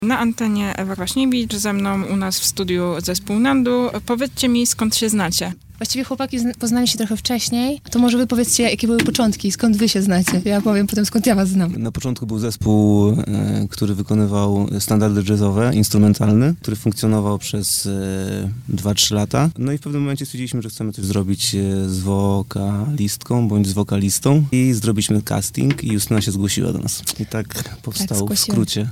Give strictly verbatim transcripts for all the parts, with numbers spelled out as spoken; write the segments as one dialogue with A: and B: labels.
A: Na antenie Ewa Kwaśniewicz, ze mną u nas w studiu zespół Nandu. Powiedzcie mi, skąd się znacie?
B: Właściwie chłopaki poznali się trochę wcześniej. To może wy powiedzcie, jakie były początki, skąd wy się znacie. Ja powiem potem, skąd ja was znam.
C: Na początku był zespół, e, który wykonywał standardy jazzowe, instrumentalny, który funkcjonował przez dwa trzy lata. No i w pewnym momencie stwierdziliśmy, że chcemy coś zrobić e, z wokalistką, bądź z wokalistą. I zrobiliśmy casting i Justyna się zgłosiła do nas. I tak powstał
B: tak,
C: w skrócie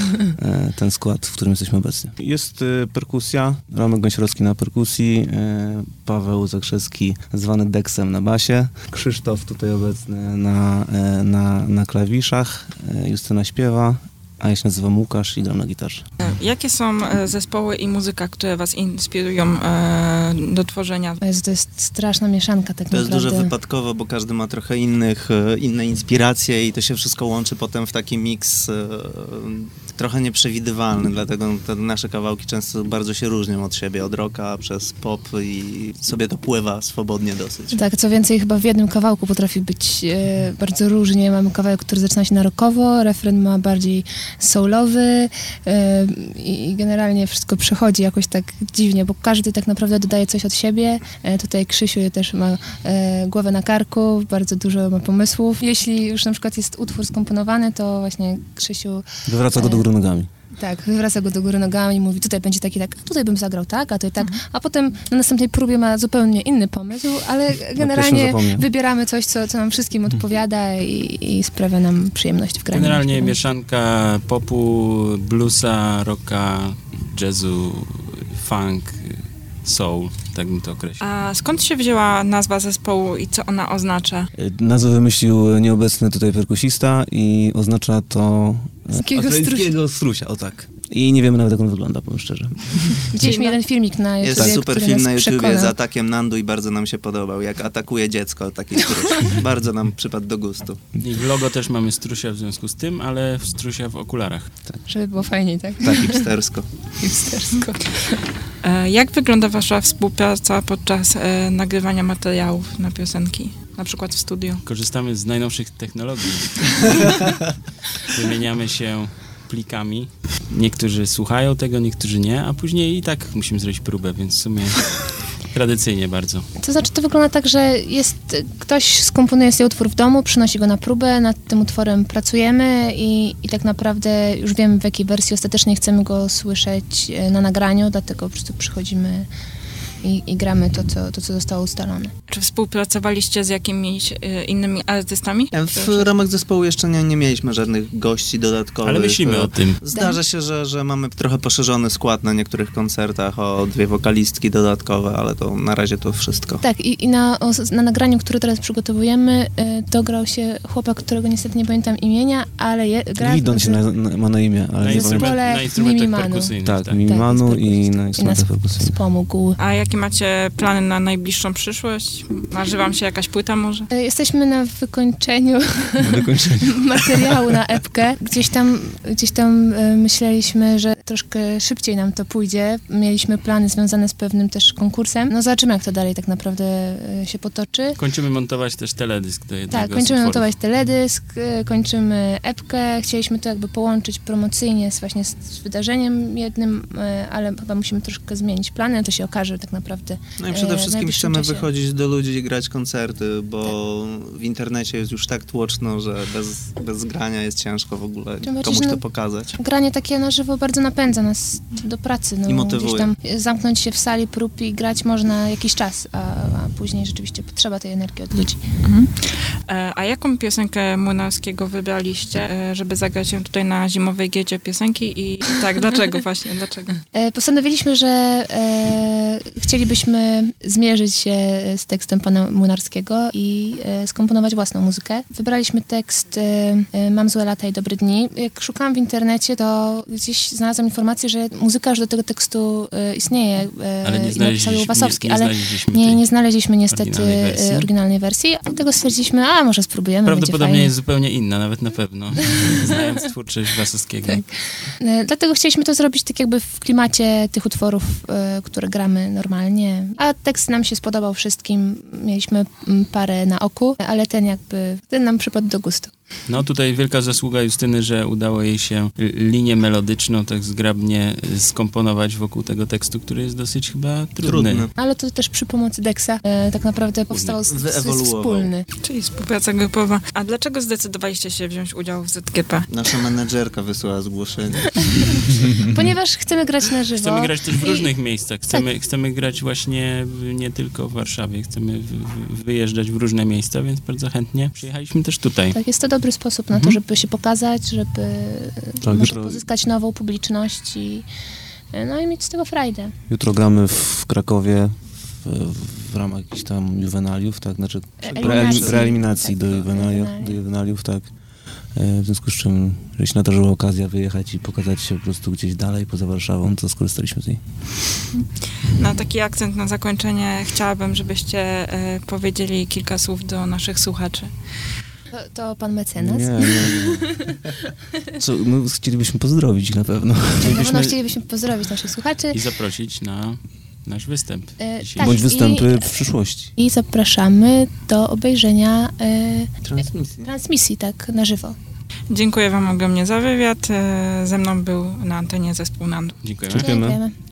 C: e, ten skład, w którym jesteśmy obecnie. Jest e, perkusja, Romek Gąsiorowski na perkusji, e, Paweł Zakrzewski, zwany Deksem na basie, Krzysztof tutaj obecny na, na, na klawiszach, Justyna śpiewa, a ja się nazywam Łukasz i gram na gitarze.
A: Jakie są zespoły i muzyka, które was inspirują e, do tworzenia?
B: Jezu, to jest straszna mieszanka tak
D: to
B: naprawdę.
D: To jest dużo wypadkowo, bo każdy ma trochę innych, inne inspiracje i to się wszystko łączy potem w taki miks e, trochę nieprzewidywalny, dlatego te nasze kawałki często bardzo się różnią od siebie, od rocka przez pop i sobie to pływa swobodnie dosyć.
B: Tak, co więcej, chyba w jednym kawałku potrafi być e, bardzo różnie. Mamy kawałek, który zaczyna się na rockowo, refren ma bardziej soulowy e, i generalnie wszystko przechodzi jakoś tak dziwnie, bo każdy tak naprawdę dodaje coś od siebie. E, tutaj Krzysiu też ma e, głowę na karku, bardzo dużo ma pomysłów. Jeśli już na przykład jest utwór skomponowany, to właśnie Krzysiu...
C: Wywraca go do góry nogami.
B: Tak, wywraca go do góry nogami i mówi, tutaj będzie taki tak, tutaj bym zagrał tak, a to i tak, mhm. a potem na następnej próbie ma zupełnie inny pomysł, ale generalnie no, wybieramy coś, co, co nam wszystkim odpowiada i, i sprawia nam przyjemność w graniu.
E: Generalnie mieszanka popu, bluesa, rocka, jazzu, funk, soul, tak bym to określił.
A: A skąd się wzięła nazwa zespołu i co ona oznacza?
C: Nazwę wymyślił nieobecny tutaj perkusista i oznacza to...
B: Australijskiego
C: strusia, o tak. I nie wiemy nawet, jak on wygląda, powiem szczerze.
B: Widzieliśmy jeden filmik na YouTubie,
D: Jest super film na YouTubie
B: przekona.
D: z atakiem Nandu i bardzo nam się podobał, jak atakuje dziecko, taki struś. Bardzo nam przypadł do gustu.
E: I w logo też mamy strusia w związku z tym, ale strusia w okularach.
B: Tak. Żeby było fajniej, tak?
D: Tak, hipstersko.
B: Hipstersko.
A: E, jak wygląda wasza współpraca podczas e, nagrywania materiałów na piosenki? Na przykład w studiu.
E: Korzystamy z najnowszych technologii. Wymieniamy się plikami. Niektórzy słuchają tego, niektórzy nie, a później i tak musimy zrobić próbę, więc w sumie tradycyjnie bardzo.
B: To znaczy, to wygląda tak, że jest ktoś skomponuje sobie utwór w domu, przynosi go na próbę, nad tym utworem pracujemy i, i tak naprawdę już wiemy, w jakiej wersji ostatecznie chcemy go słyszeć na nagraniu, dlatego po prostu przychodzimy I, i gramy to co, to, co zostało ustalone.
A: Czy współpracowaliście z jakimiś y, innymi artystami?
D: W ramach zespołu jeszcze nie, nie mieliśmy żadnych gości dodatkowych.
E: Ale myślimy o tym.
D: Zdarza się, że, że mamy trochę poszerzony skład na niektórych koncertach o dwie wokalistki dodatkowe, ale to na razie to wszystko.
B: Tak, i, i na, o, na nagraniu, które teraz przygotowujemy, y, dograł się chłopak, którego niestety nie pamiętam imienia, ale je, gra...
C: Lidon się na, na, ma na imię, ale
E: na
C: nie
E: instrument,
C: pamiętam.
E: na instrumentach
B: Mimimanu.
E: perkusyjnych.
C: Tak,
E: tak.
C: Mimimanu
B: tak,
C: i na instrumentach perkusyjnych.
B: Wspomógł.
A: A jakie macie plany na najbliższą przyszłość? Marzy wam się jakaś płyta może?
B: Jesteśmy na wykończeniu,
C: Na wykończeniu.
B: materiału na epkę. Gdzieś tam, gdzieś tam myśleliśmy, że troszkę szybciej nam to pójdzie. Mieliśmy plany związane z pewnym też konkursem. No zobaczymy, jak to dalej tak naprawdę się potoczy.
E: Kończymy montować też teledysk do jednego
B: Tak, kończymy
E: z
B: montować teledysk, kończymy epkę. Chcieliśmy to jakby połączyć promocyjnie z właśnie z wydarzeniem jednym, ale chyba musimy troszkę zmienić plany, to się okaże tak naprawdę.
D: No i przede wszystkim chcemy
B: czasie.
D: wychodzić do ludzi i grać koncerty, bo tak. w internecie jest już tak tłoczno, że bez, bez grania jest ciężko w ogóle
B: Czym
D: komuś
B: no,
D: to pokazać.
B: Granie takie na żywo bardzo napędza nas do pracy. No,
D: I motywuje.
B: Gdzieś tam zamknąć się w sali prób i grać można jakiś czas, a, a później rzeczywiście potrzeba tej energii od ludzi.
A: Mhm. E, a jaką piosenkę Młynarskiego wybraliście, e, żeby zagrać ją tutaj na zimowej giecie piosenki i tak, dlaczego właśnie, dlaczego?
B: E, postanowiliśmy, że e, chcielibyśmy zmierzyć się z tekstem pana Młynarskiego i e, skomponować własną muzykę. Wybraliśmy tekst e, Mam złe lata i dobre dni. Jak szukałam w internecie, to gdzieś znalazłam informację, że muzyka już do tego tekstu e, istnieje. E,
E: ale nie
B: i napisał ją
E: znaleźliśmy,
B: Wasowski,
E: nie, nie
B: ale
E: znaleźliśmy
B: nie,
E: tej.
B: nie znaleźliśmy znaleźliśmy niestety
E: Oryginalnej wersji.
B: oryginalnej wersji, dlatego stwierdziliśmy, a może spróbujemy, będzie
E: Prawdopodobnie
B: fajnie.
E: jest zupełnie inna, nawet na pewno, znając twórczość Wasowskiego.
B: Tak. E, Dlatego chcieliśmy to zrobić tak jakby w klimacie tych utworów, e, które gramy normalnie. A tekst nam się spodobał wszystkim. Mieliśmy mm, parę na oku, ale ten jakby, ten nam przypadł do gustu.
E: No tutaj wielka zasługa Justyny, że udało jej się linię melodyczną tak zgrabnie skomponować wokół tego tekstu, który jest dosyć chyba trudny.
D: Trudny.
B: Ale to też przy pomocy Dexa e, tak naprawdę powstał s- s-
D: Wyewoluował.
B: wspólny.
A: Czyli współpraca grupowa. A dlaczego zdecydowaliście się wziąć udział w Z G P?
D: Nasza menedżerka wysłała zgłoszenie.
B: Ponieważ chcemy grać na żywo.
E: Chcemy grać też w
B: i-
E: różnych miejscach. Chcemy, chcemy grać właśnie w- nie tylko w Warszawie. Chcemy w, w, wyjeżdżać w różne miejsca, więc bardzo chętnie przyjechaliśmy też tutaj.
B: Tak, jest to dobry sposób na to,
E: Mhm.
B: żeby się pokazać, żeby
C: Tak,
B: może
C: jutro-
B: pozyskać nową publiczność i, no i mieć z tego frajdę.
C: Jutro gramy w Krakowie w, w ramach jakichś tam juwenaliów, tak, znaczy
B: Eliminacji.
C: preelim- preeliminacji
B: Tak,
C: do, juwenaliów,
B: juwenali.
C: do juwenaliów, tak. E, W związku z czym, jeśli się nadarzyła okazja wyjechać i pokazać się po prostu gdzieś dalej, poza Warszawą, to skorzystaliśmy z niej.
A: Na taki akcent na zakończenie chciałabym, żebyście e, powiedzieli kilka słów do naszych słuchaczy.
B: To, to pan mecenas.
C: Nie, nie, nie. Co, no, chcielibyśmy pozdrowić ich na pewno.
B: Na pewno
C: Chcielibyśmy,
B: chcielibyśmy pozdrowić naszych słuchaczy.
E: I zaprosić na nasz występ.
B: E,
E: Dzisiaj.
B: tak.
C: bądź występy
B: i-
C: w przyszłości.
B: I zapraszamy do obejrzenia e,
D: Transmisji.
B: transmisji, tak, na żywo.
A: Dziękuję wam ogromnie za wywiad. E, Ze mną był na antenie zespół Nandu.
E: Dziękujemy.
C: Dziękujemy.
B: Dziękujemy.